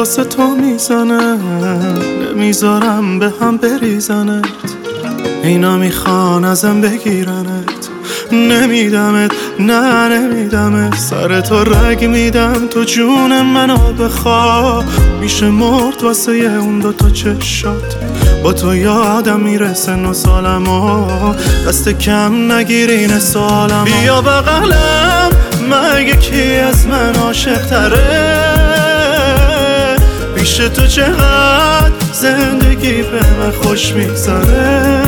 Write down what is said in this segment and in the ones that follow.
واسه تو میزنم، نمیذارم به هم بریزنت. اینا میخوان ازم بگیرنت، نمیدمت، نه نمیدمت. سر تو رگ میدم تو جون منو بخوا. میشه مرد واسه اون دوتا چشات، با تو یادم میرسه 9 سالمو. دست کم نگیرین سالمو. بیا بغلم، مگه کی از من عاشق تره؟ پیش تو چقدر زندگی به من خوش میگذره.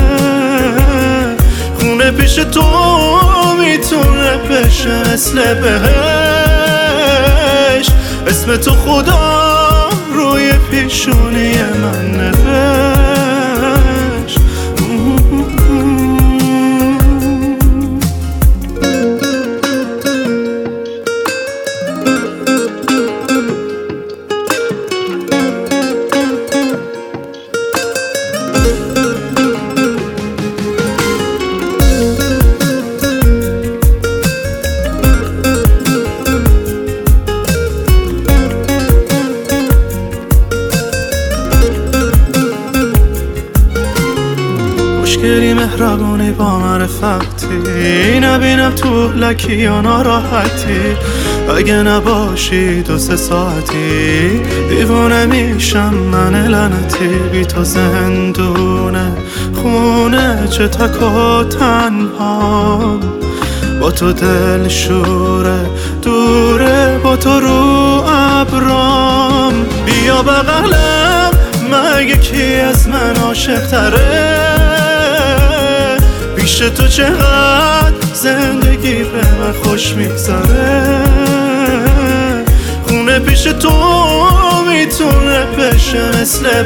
خونه پیش تو میتونه بشه مثل بهشت. اسم تو خدا روی پیشونی من نوشت. مشکلی مهربونی با معرفتی، نبینم تو لکی یا ناراحتی. اگه نباشی 2-3 ساعتی دیوانه میشم من لعنتی. بی تو زندونه خونه چه تک و تنها. با تو دل شوره دوره، با تو رو ابرام. بیا بغلم، مگه کی از من عاشق تره؟ پیش تو چقدر زندگی به من خوش میگذره. خونه پیش تو میتونه بشه مثل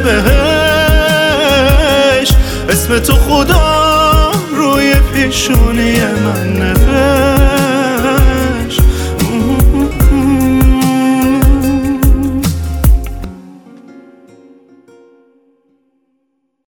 بهشت. اسم تو خدا روی پیشونی من نوشت.